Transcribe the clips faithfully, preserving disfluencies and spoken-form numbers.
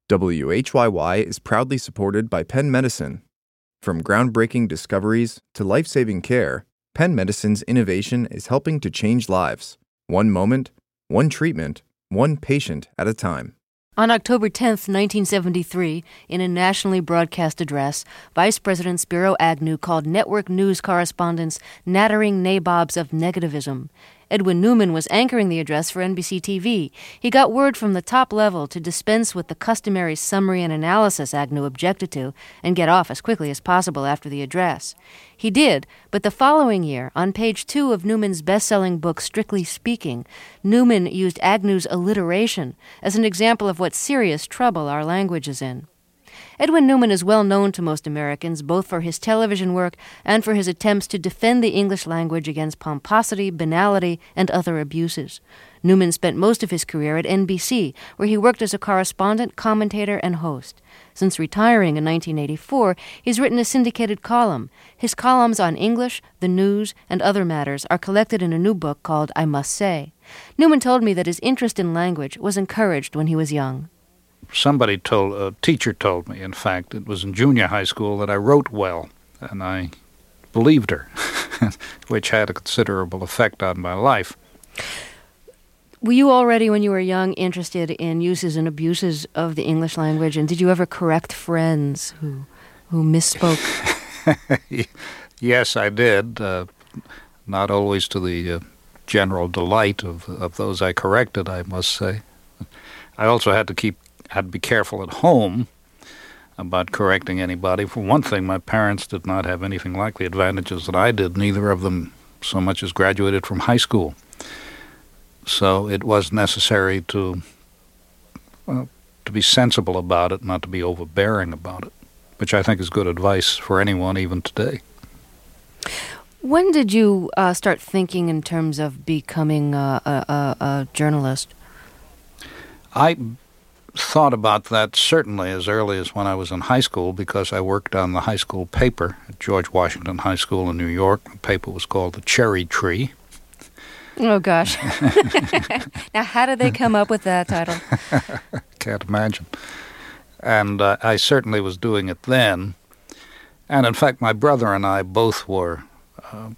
W H Y Y is proudly supported by Penn Medicine. From groundbreaking discoveries to life-saving care, Penn Medicine's innovation is helping to change lives, one moment, one treatment, one patient at a time. On October tenth, nineteen seventy-three, in a nationally broadcast address, Vice President Spiro Agnew called network news correspondents nattering nabobs of negativism. Edwin Newman was anchoring the address for N B C T V. He got word from the top level to dispense with the customary summary and analysis Agnew objected to and get off as quickly as possible after the address. He did, but the following year, on page two of Newman's best-selling book Strictly Speaking, Newman used Agnew's alliteration as an example of what serious trouble our language is in. Edwin Newman is well known to most Americans, both for his television work and for his attempts to defend the English language against pomposity, banality, and other abuses. Newman spent most of his career at N B C, where he worked as a correspondent, commentator, and host. Since retiring in nineteen eighty-four, he's written a syndicated column. His columns on English, the news, and other matters are collected in a new book called I Must Say. Newman told me that his interest in language was encouraged when he was young. Somebody told, a teacher told me, in fact, it was in junior high school, that I wrote well, and I believed her, which had a considerable effect on my life. Were you already, when you were young, interested in uses and abuses of the English language, and did you ever correct friends who who misspoke? Yes, I did, uh, not always to the uh, general delight of, of those I corrected, I must say. I also had to keep had to be careful at home about correcting anybody. For one thing, my parents did not have anything like the advantages that I did. Neither of them so much as graduated from high school. So it was necessary to well, to be sensible about it, not to be overbearing about it, which I think is good advice for anyone, even today. When did you uh, start thinking in terms of becoming a, a, a journalist? I thought about that certainly as early as when I was in high school, because I worked on the high school paper at George Washington High School in New York. The paper was called The Cherry Tree. Oh, gosh. Now, how did they come up with that title? Can't imagine. And uh, I certainly was doing it then. And in fact, my brother and I both were uh,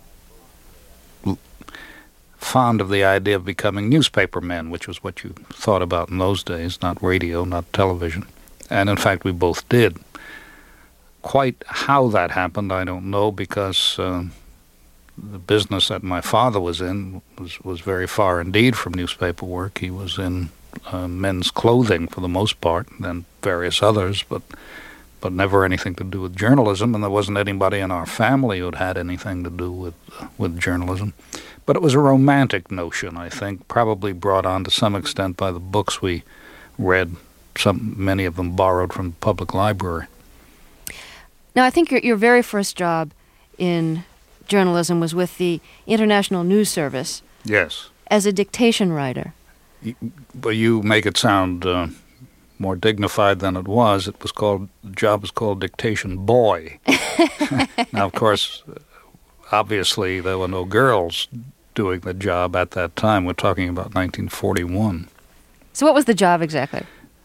fond of the idea of becoming newspaper men, which was what you thought about in those days, not radio, not television. And in fact, we both did. Quite how that happened, I don't know, because uh, the business that my father was in was, was very far indeed from newspaper work. He was in uh, men's clothing for the most part, and then various others, but but never anything to do with journalism, and there wasn't anybody in our family who'd had anything to do with uh, with journalism. But it was a romantic notion, I think, probably brought on to some extent by the books we read, some many of them borrowed from the public library. Now, I think your your very first job in journalism was with the International News Service. Yes. As a dictation writer. But you make it sound uh, more dignified than it was. It was called, the job was called dictation boy. Now, of course, obviously there were no girls doing the job at that time. We're talking about nineteen forty-one. So what was the job exactly?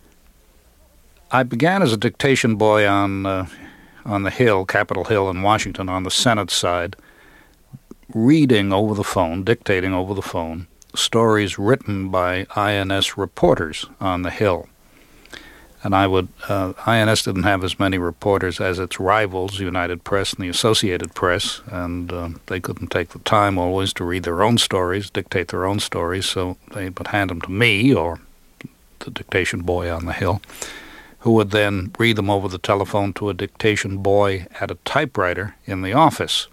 I began as a dictation boy on uh, on the Hill, Capitol Hill in Washington, on the Senate side, reading over the phone, dictating over the phone, stories written by I N S reporters on the Hill. And I would, uh, I N S didn't have as many reporters as its rivals, United Press and the Associated Press, and uh, they couldn't take the time always to read their own stories, dictate their own stories, so they would hand them to me, or the dictation boy on the Hill, who would then read them over the telephone to a dictation boy at a typewriter in the office.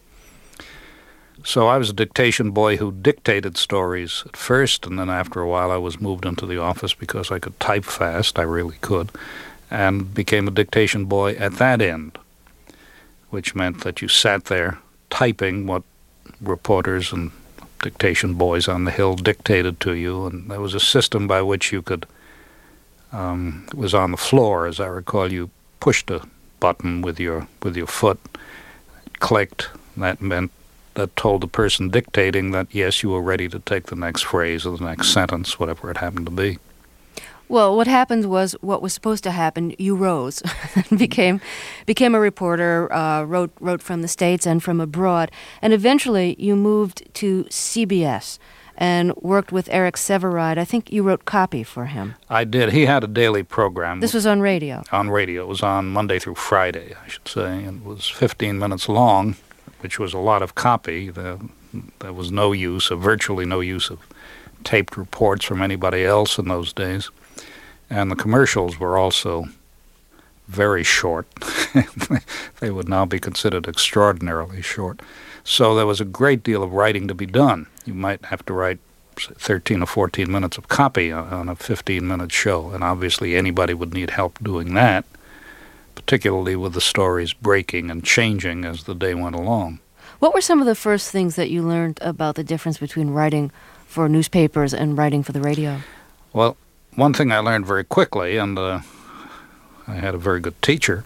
So I was a dictation boy who dictated stories at first, and then after a while I was moved into the office because I could type fast, I really could, and became a dictation boy at that end, which meant that you sat there typing what reporters and dictation boys on the Hill dictated to you, and there was a system by which you could, um, it was on the floor, as I recall. You pushed a button with your with your foot, it clicked, and that meant that told the person dictating that, yes, you were ready to take the next phrase or the next sentence, whatever it happened to be. Well, what happened was what was supposed to happen. You rose, became became a reporter, uh, wrote wrote from the States and from abroad, and eventually you moved to C B S and worked with Eric Sevareid. I think you wrote copy for him. I did. He had a daily program. This was on radio. On radio. It was on Monday through Friday, I should say. It was fifteen minutes long, which was a lot of copy. There, there was no use of, virtually no use of taped reports from anybody else in those days. And the commercials were also very short. They would now be considered extraordinarily short. So there was a great deal of writing to be done. You might have to write thirteen or fourteen minutes of copy on a fifteen-minute show, and obviously anybody would need help doing that, particularly with the stories breaking and changing as the day went along. What were some of the first things that you learned about the difference between writing for newspapers and writing for the radio? Well, one thing I learned very quickly, and uh, I had a very good teacher,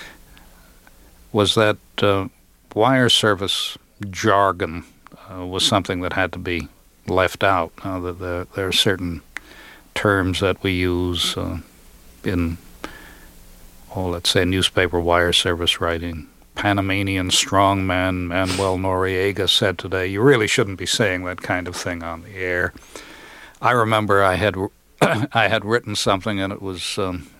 was that uh, wire service jargon uh, was something that had to be left out. Uh, that there, there are certain terms that we use uh, in, oh, let's say, newspaper wire service writing. Panamanian strongman Manuel Noriega said today, you really shouldn't be saying that kind of thing on the air. I remember I had I had written something, and it was um,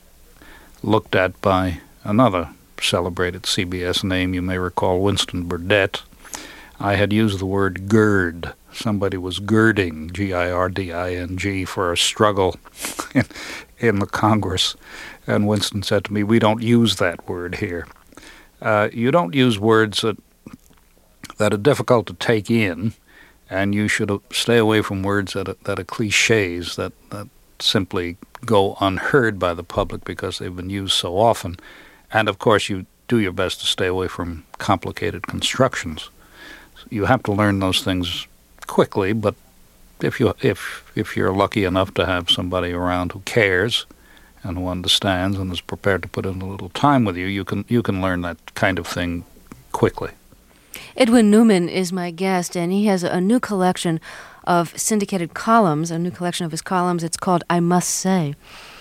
looked at by another celebrated C B S name. You may recall Winston Burdett. I had used the word gird. Somebody was girding, G I R D I N G, for a struggle in, in the Congress. And Winston said to me, we don't use that word here. Uh, you don't use words that that are difficult to take in, and you should stay away from words that are, that are cliches, that, that simply go unheard by the public because they've been used so often. And, of course, you do your best to stay away from complicated constructions. You have to learn those things quickly, but if you if if you're lucky enough to have somebody around who cares and who understands and is prepared to put in a little time with you, you can you can learn that kind of thing quickly. Edwin Newman is my guest, and he has a new collection of syndicated columns, a new collection of his columns. It's called I Must Say.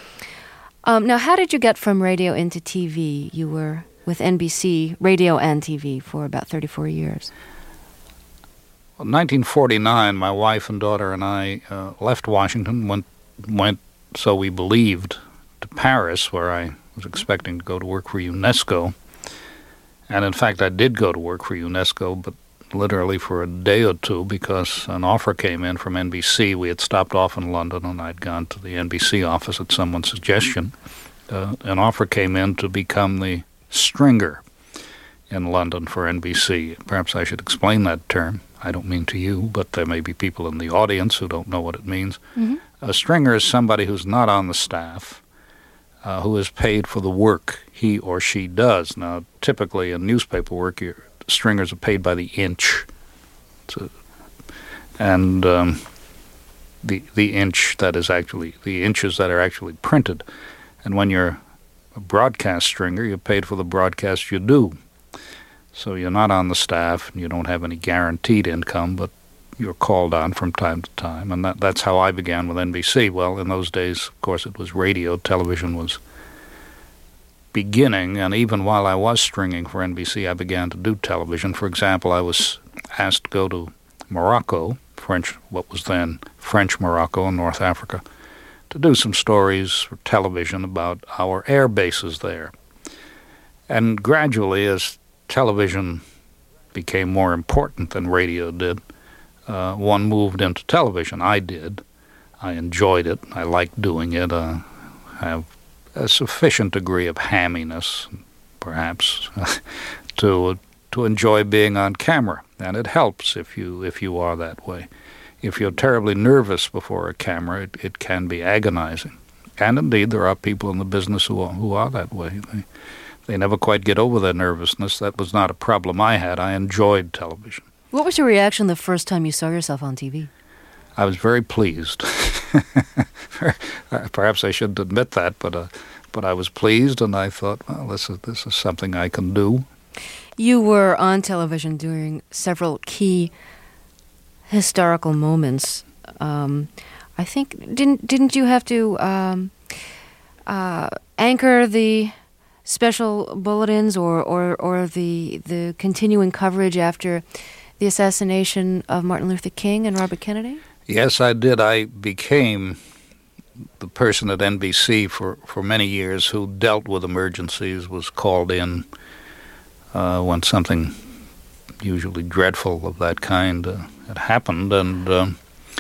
Um, now, how did you get from radio into T V? You were with N B C, radio and T V, for about thirty-four years. Well, in nineteen forty-nine, my wife and daughter and I uh, left Washington, went, went, so we believed, to Paris, where I was expecting to go to work for UNESCO. And in fact, I did go to work for UNESCO, but literally for a day or two, because an offer came in from N B C. We had stopped off in London, and I'd gone to the N B C office at someone's suggestion. Uh, an offer came in to become the stringer in London for N B C. Perhaps I should explain that term. I don't mean to you, but there may be people in the audience who don't know what it means. Mm-hmm. A stringer is somebody who's not on the staff, uh, who is paid for the work he or she does. Now, typically in newspaper work, your stringers are paid by the inch. So, and um, the the inch that is actually, the inches that are actually printed. And when you're a broadcast stringer, you're paid for the broadcast you do. So you're not on the staff, and you don't have any guaranteed income, but you're called on from time to time. And that, that's how I began with N B C. Well, in those days, of course, it was radio. Television was beginning, and even while I was stringing for N B C, I began to do television. For example, I was asked to go to Morocco, French, what was then French Morocco in North Africa, to do some stories for television about our air bases there. And gradually, as television became more important than radio did, uh, one moved into television. I did. I enjoyed it. I liked doing it. Uh, I have a sufficient degree of hamminess, perhaps, to to enjoy being on camera, and it helps if you if you are that way. If you're terribly nervous before a camera, it, it can be agonizing. And indeed, there are people in the business who are, who are that way. They, they never quite get over their nervousness. That was not a problem I had. I enjoyed television. What was your reaction the first time you saw yourself on T V? I was very pleased. Perhaps I shouldn't admit that, but uh, but I was pleased, and I thought, well, this is this is something I can do. You were on television during several key historical moments. Um, I think, didn't didn't you have to um, uh, anchor the special bulletins or, or, or the the continuing coverage after the assassination of Martin Luther King and Robert Kennedy? Yes, I did. I became the person at N B C for, for many years who dealt with emergencies, was called in uh, when something usually dreadful of that kind uh, had happened. And uh,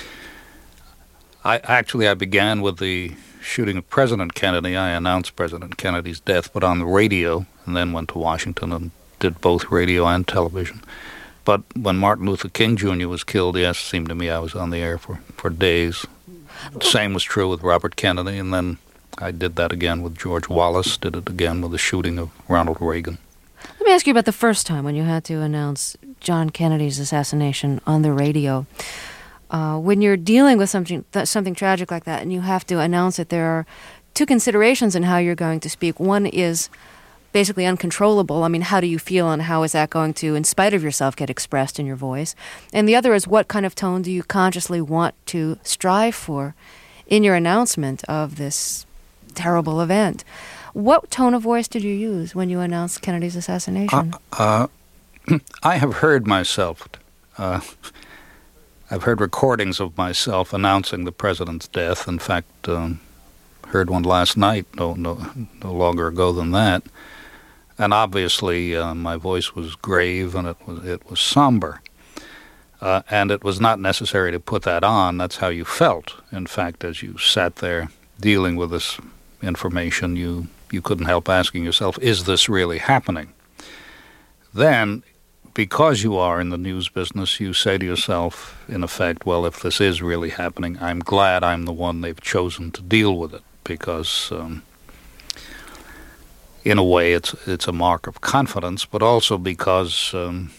I actually I began with the shooting of President Kennedy. I announced President Kennedy's death, but on the radio, and then went to Washington and did both radio and television. But when Martin Luther King Junior was killed, yes, it seemed to me I was on the air for, for days. The same was true with Robert Kennedy, and then I did that again with George Wallace, did it again with the shooting of Ronald Reagan. Let me ask you about the first time when you had to announce John Kennedy's assassination on the radio. Uh, when you're dealing with something th- something tragic like that and you have to announce it, there are two considerations in how you're going to speak. One is basically uncontrollable. I mean, how do you feel and how is that going to, in spite of yourself, get expressed in your voice? And the other is what kind of tone do you consciously want to strive for in your announcement of this terrible event? What tone of voice did you use when you announced Kennedy's assassination? Uh, uh, I have heard myself, uh, I've heard recordings of myself announcing the president's death. In fact, um, heard one last night, no, no, no longer ago than that. And obviously, uh, my voice was grave and it was it was somber, uh, and it was not necessary to put that on. That's how you felt. In fact, as you sat there dealing with this information, you you couldn't help asking yourself, "Is this really happening?" Then, because you are in the news business, you say to yourself, in effect, "Well, if this is really happening, I'm glad I'm the one they've chosen to deal with it," because Um, in a way, it's it's a mark of confidence, but also because um,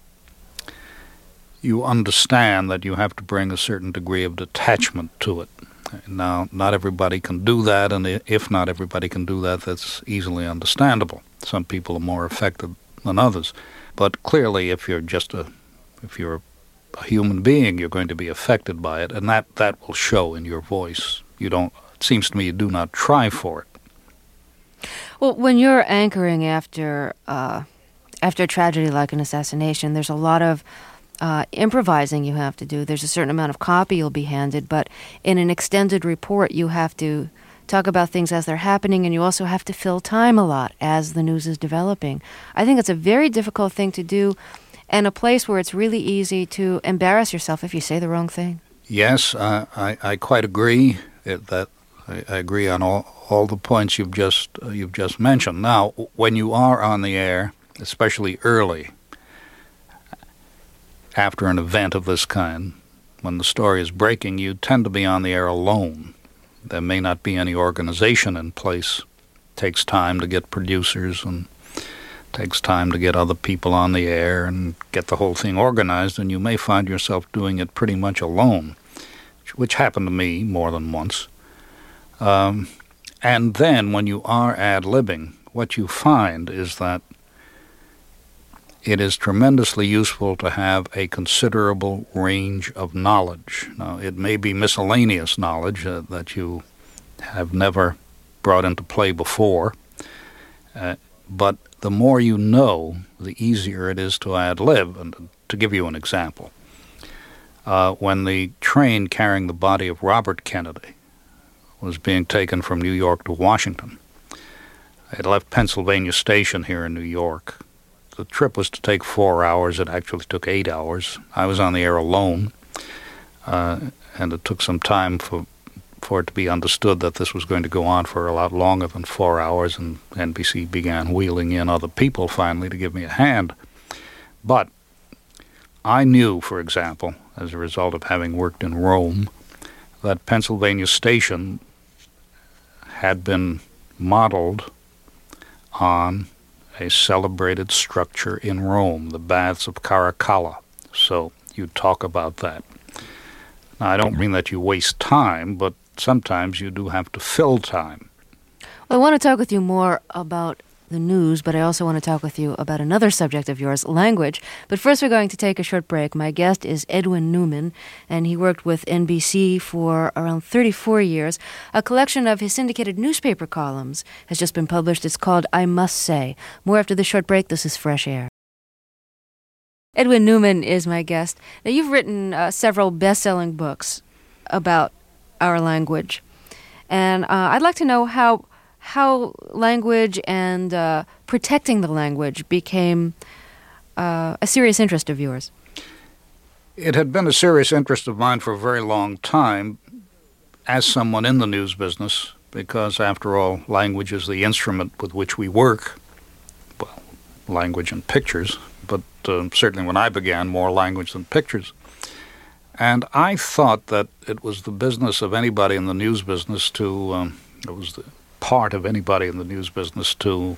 you understand that you have to bring a certain degree of detachment to it. Now, not everybody can do that, and if not everybody can do that, that's easily understandable. Some people are more affected than others, but clearly, if you're just a if you're a human being, you're going to be affected by it, and that that will show in your voice. You don't. It seems to me you do not try for it. Well, when you're anchoring after uh, after a tragedy like an assassination, there's a lot of uh, improvising you have to do. There's a certain amount of copy you'll be handed, but in an extended report, you have to talk about things as they're happening, and you also have to fill time a lot as the news is developing. I think it's a very difficult thing to do, and a place where it's really easy to embarrass yourself if you say the wrong thing. Yes, uh, I, I quite agree it, that I, I agree on all, all the points you've just uh, you've just mentioned. Now, when you are on the air, especially early, after an event of this kind, when the story is breaking, you tend to be on the air alone. There may not be any organization in place. It takes time to get producers and takes time to get other people on the air and get the whole thing organized, and you may find yourself doing it pretty much alone, which happened to me more than once. Um, and then when you are ad-libbing, what you find is that it is tremendously useful to have a considerable range of knowledge. Now, it may be miscellaneous knowledge uh, that you have never brought into play before, uh, but the more you know, the easier it is to ad-lib. And to give you an example, uh, when the train carrying the body of Robert Kennedy was being taken from New York to Washington, it left Pennsylvania Station here in New York. The trip was to take four hours. It actually took eight hours. I was on the air alone, uh, and it took some time for for it to be understood that this was going to go on for a lot longer than four hours, and N B C began wheeling in other people finally to give me a hand. But I knew, for example, as a result of having worked in Rome, that Pennsylvania Station had been modeled on a celebrated structure in Rome, the Baths of Caracalla. So you talk about that. Now, I don't mean that you waste time, but sometimes you do have to fill time. Well, I want to talk with you more about the news, but I also want to talk with you about another subject of yours, language. But first we're going to take a short break. My guest is Edwin Newman, and he worked with N B C for around thirty-four years. A collection of his syndicated newspaper columns has just been published. It's called I Must Say. More after the short break. This is Fresh Air. Edwin Newman is my guest. Now, you've written uh, several best-selling books about our language, and uh, I'd like to know how how language and uh, protecting the language became uh, a serious interest of yours. It had been a serious interest of mine for a very long time as someone in the news business, because, after all, language is the instrument with which we work. Well, language and pictures, but uh, certainly when I began, more language than pictures. And I thought that it was the business of anybody in the news business to, um, it was the part of anybody in the news business to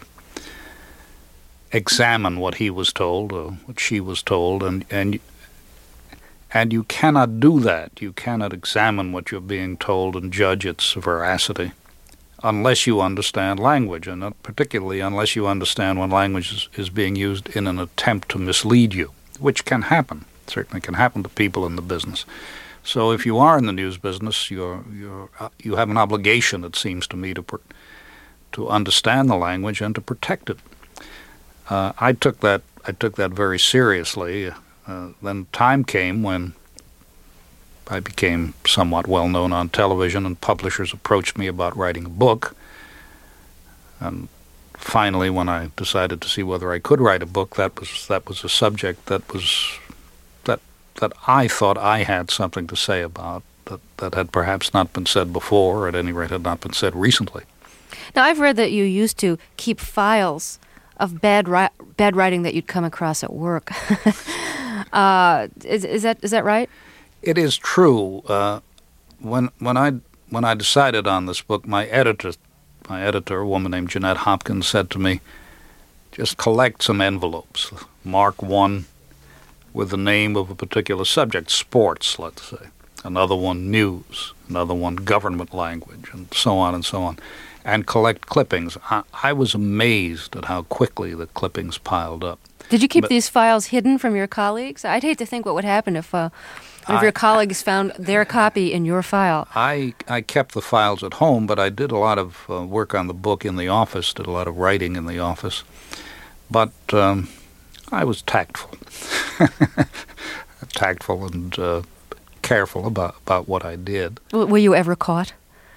examine what he was told or what she was told, and and and you cannot do that. You cannot examine what you're being told and judge its veracity unless you understand language, and not particularly unless you understand when language is, is being used in an attempt to mislead you, which can happen. It certainly can happen to people in the business. So if you are in the news business, you're you're uh, you have an obligation, it seems to me, to pr- to understand the language and to protect it. Uh, I took that I took that very seriously. Uh, then time came when I became somewhat well known on television, and publishers approached me about writing a book. And finally, when I decided to see whether I could write a book, that was that was a subject that was. that I thought I had something to say about, that, that had perhaps not been said before, or at any rate had not been said recently. Now, I've read that you used to keep files of bad ri- bad writing that you'd come across at work. uh, is, is that is that right? It is true. Uh, when when I when I decided on this book, my editor, my editor, a woman named Jeanette Hopkins, said to me, "Just collect some envelopes, mark one with the name of a particular subject, sports, let's say, another one news, another one government language, and so on and so on, and collect clippings." I, I was amazed at how quickly the clippings piled up. Did you keep but, these files hidden from your colleagues? I'd hate to think what would happen if uh, one of I, your colleagues found their copy in your file. I, I kept the files at home, but I did a lot of uh, work on the book in the office, did a lot of writing in the office. But um, I was tactful. tactful and uh, careful about, about what I did. Were you ever caught?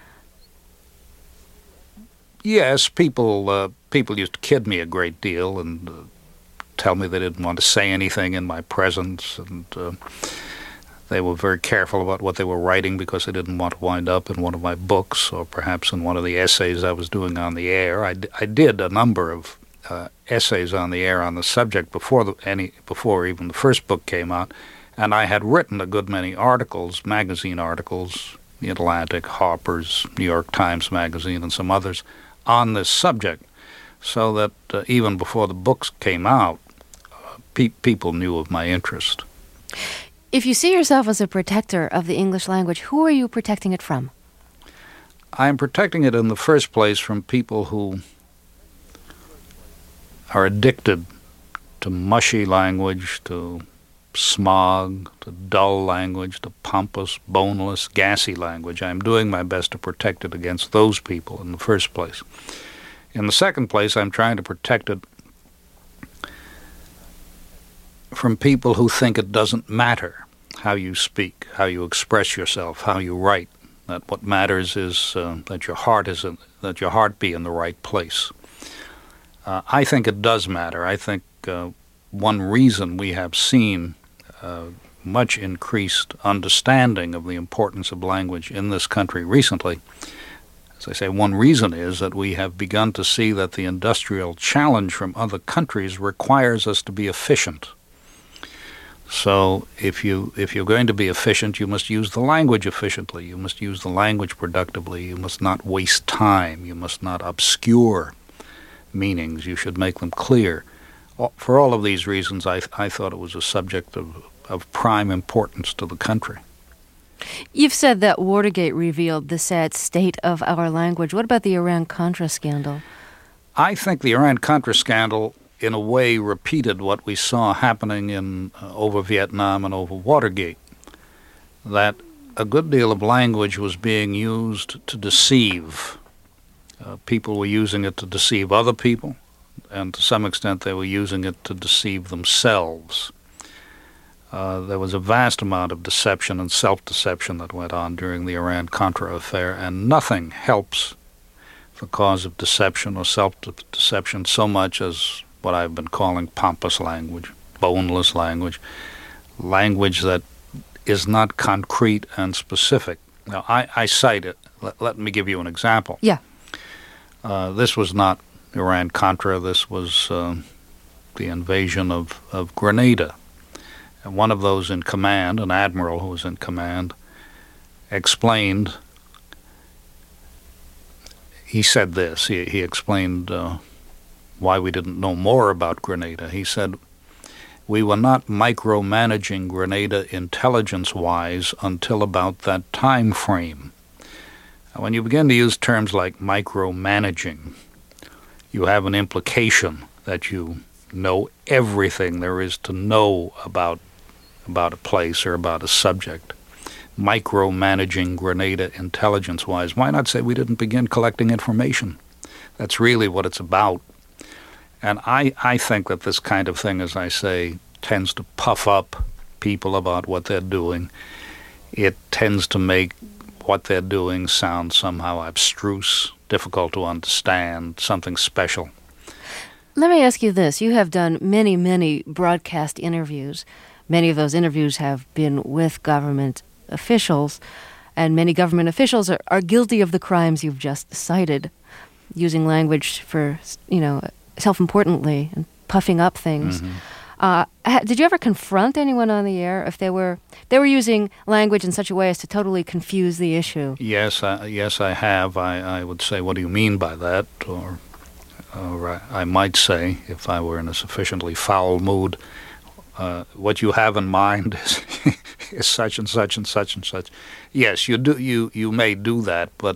Yes, people uh, people used to kid me a great deal and uh, tell me they didn't want to say anything in my presence, and uh, they were very careful about what they were writing because they didn't want to wind up in one of my books or perhaps in one of the essays I was doing on the air. I, d- I did a number of uh, essays on the air on the subject before the, any before even the first book came out, and I had written a good many articles, magazine articles, The Atlantic, Harper's, New York Times Magazine, and some others, on this subject, so that uh, even before the books came out, uh, pe- people knew of my interest. If you see yourself as a protector of the English language, who are you protecting it from? I'm protecting it in the first place from people who are addicted to mushy language, to smog, to dull language, to pompous, boneless, gassy language. I'm doing my best to protect it against those people in the first place. In the second place, I'm trying to protect it from people who think it doesn't matter how you speak, how you express yourself, how you write. That what matters is uh, that your heart is in, that your heart be in the right place. Uh, I think it does matter. I think uh, one reason we have seen uh, much increased understanding of the importance of language in this country recently, as I say, one reason is that we have begun to see that the industrial challenge from other countries requires us to be efficient. So if you if you're going to be efficient, you must use the language efficiently. You must use the language productively. You must not waste time. You must not obscure meanings. You should make them clear. For all of these reasons, I I thought it was a subject of, of prime importance to the country. You've said that Watergate revealed the sad state of our language. What about the Iran-Contra scandal? I think the Iran-Contra scandal, in a way, repeated what we saw happening in uh, over Vietnam and over Watergate, that a good deal of language was being used to deceive. Uh, people were using it to deceive other people, and to some extent they were using it to deceive themselves. Uh, there was a vast amount of deception and self-deception that went on during the Iran-Contra affair, and nothing helps the cause of deception or self-deception so much as what I've been calling pompous language, boneless language, language that is not concrete and specific. Now, I, I cite it. Let, let me give you an example. Yeah. Uh, this was not Iran-Contra. This was uh, the invasion of, of Grenada. And one of those in command, an admiral who was in command, explained, he said this, he, he explained uh, why we didn't know more about Grenada. He said, we were not micromanaging Grenada intelligence-wise until about that time frame. Now, when you begin to use terms like micromanaging, you have an implication that you know everything there is to know about about a place or about a subject. Micromanaging Grenada intelligence-wise. Why not say we didn't begin collecting information? That's really what it's about. And I, I think that this kind of thing, as I say, tends to puff up people about what they're doing. It tends to make what they're doing sound somehow abstruse, difficult to understand, something special. Let me ask you this. You have done many, many broadcast interviews. Many of those interviews have been with government officials, and many government officials are, are guilty of the crimes you've just cited, using language for, you know, self-importantly and puffing up things. Mm-hmm. Uh, ha, did you ever confront anyone on the air if they were they were using language in such a way as to totally confuse the issue? Yes, I, yes, I have. I, I would say, what do you mean by that? Or, or I, I might say, if I were in a sufficiently foul mood, uh, what you have in mind is, is such and such and such and such. Yes, you do. You you may do that, but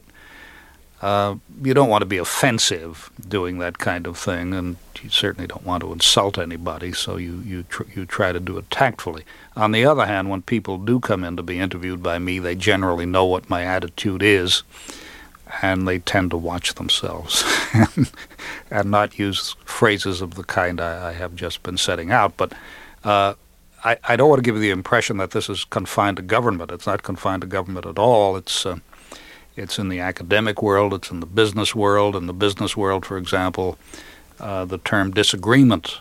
Uh, you don't want to be offensive doing that kind of thing, and you certainly don't want to insult anybody, so you you, tr- you try to do it tactfully. On the other hand, when people do come in to be interviewed by me, they generally know what my attitude is, and they tend to watch themselves and not use phrases of the kind I, I have just been setting out. But uh, I, I don't want to give you the impression that this is confined to government. It's not confined to government at all. It's uh, It's in the academic world, it's in the business world. In the business world, for example, uh, the term disagreement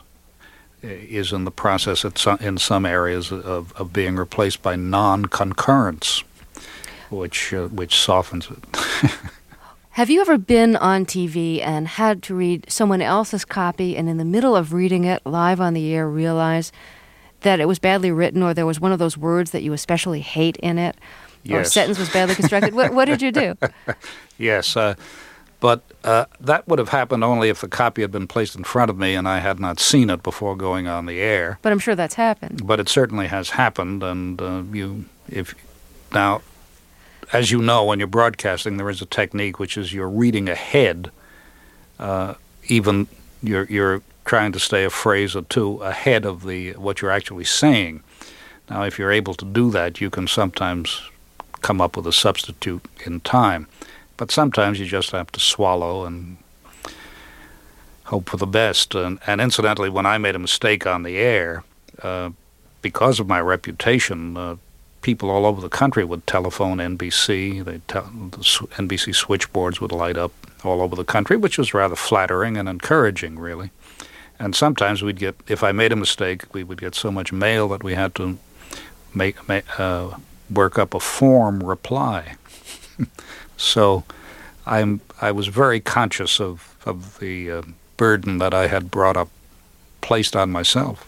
is in the process at some, in some areas of, of being replaced by non-concurrence, which, uh, which softens it. Have you ever been on T V and had to read someone else's copy and in the middle of reading it live on the air realize that it was badly written, or there was one of those words that you especially hate in it? Yes. Or a sentence was badly constructed? what, what did you do? Yes, uh, but uh, that would have happened only if the copy had been placed in front of me and I had not seen it before going on the air. But I'm sure that's happened. But it certainly has happened, and uh, you, if now, as you know, when you're broadcasting, there is a technique which is you're reading ahead. Uh, even you're you're trying to stay a phrase or two ahead of the what you're actually saying. Now, if you're able to do that, you can sometimes come up with a substitute in time. But sometimes you just have to swallow and hope for the best. And, and incidentally, when I made a mistake on the air, uh, because of my reputation, uh, people all over the country would telephone N B C. They'd tell, the N B C switchboards would light up all over the country, which was rather flattering and encouraging, really. And sometimes we'd get, if I made a mistake, we would get so much mail that we had to make, make uh, work up a form reply. So I'm I was very conscious of, of the uh, burden that I had brought up, placed on myself.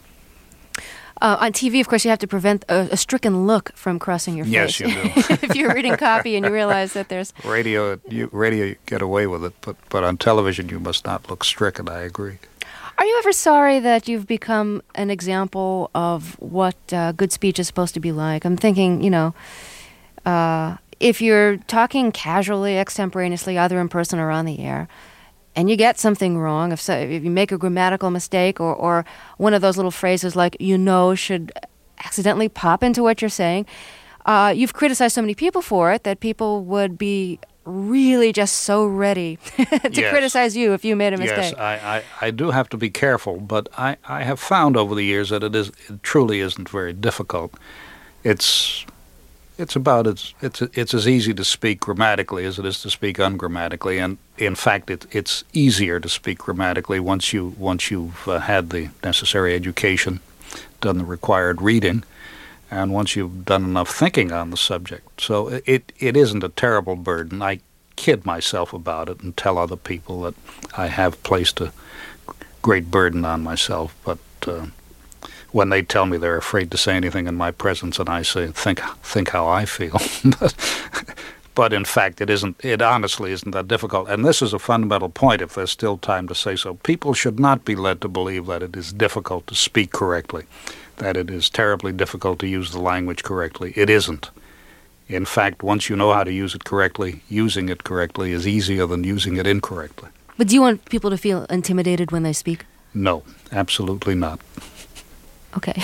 Uh, on T V, of course, you have to prevent a, a stricken look from crossing your yes, face. Yes, you do. If you're reading copy and you realize that there's... Radio, you, radio, you get away with it, but, but on television you must not look stricken, I agree. Are you ever sorry that you've become an example of what uh, good speech is supposed to be like? I'm thinking, you know, uh, if you're talking casually, extemporaneously, either in person or on the air, and you get something wrong, if, so, if you make a grammatical mistake or, or one of those little phrases like, you know, should accidentally pop into what you're saying, uh, you've criticized so many people for it that people would be really just so ready to yes. criticize you if you made a mistake. Yes, I, I, I do have to be careful, but I, I have found over the years that it is it truly isn't very difficult. It's it's about as it's it's as easy to speak grammatically as it is to speak ungrammatically, and in fact, it, it's easier to speak grammatically once you once you've uh, had the necessary education, done the required reading, and once you've done enough thinking on the subject. So it it isn't a terrible burden. I kid myself about it and tell other people that I have placed a great burden on myself, but uh, when they tell me they're afraid to say anything in my presence, and I say, think think how I feel. but, but in fact, it isn't. It honestly isn't that difficult. And this is a fundamental point, if there's still time to say so. People should not be led to believe that it is difficult to speak correctly, that it is terribly difficult to use the language correctly. It isn't. In fact, once you know how to use it correctly, using it correctly is easier than using it incorrectly. But do you want people to feel intimidated when they speak? No, absolutely not. Okay.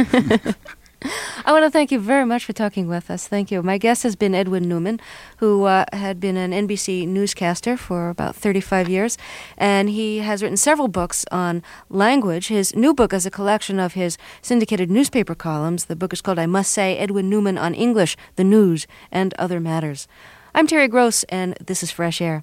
I want to thank you very much for talking with us. Thank you. My guest has been Edwin Newman, who uh, had been an N B C newscaster for about thirty-five years, and he has written several books on language. His new book is a collection of his syndicated newspaper columns. The book is called, I Must Say, Edwin Newman on English, the News, and Other Matters. I'm Terry Gross, and this is Fresh Air.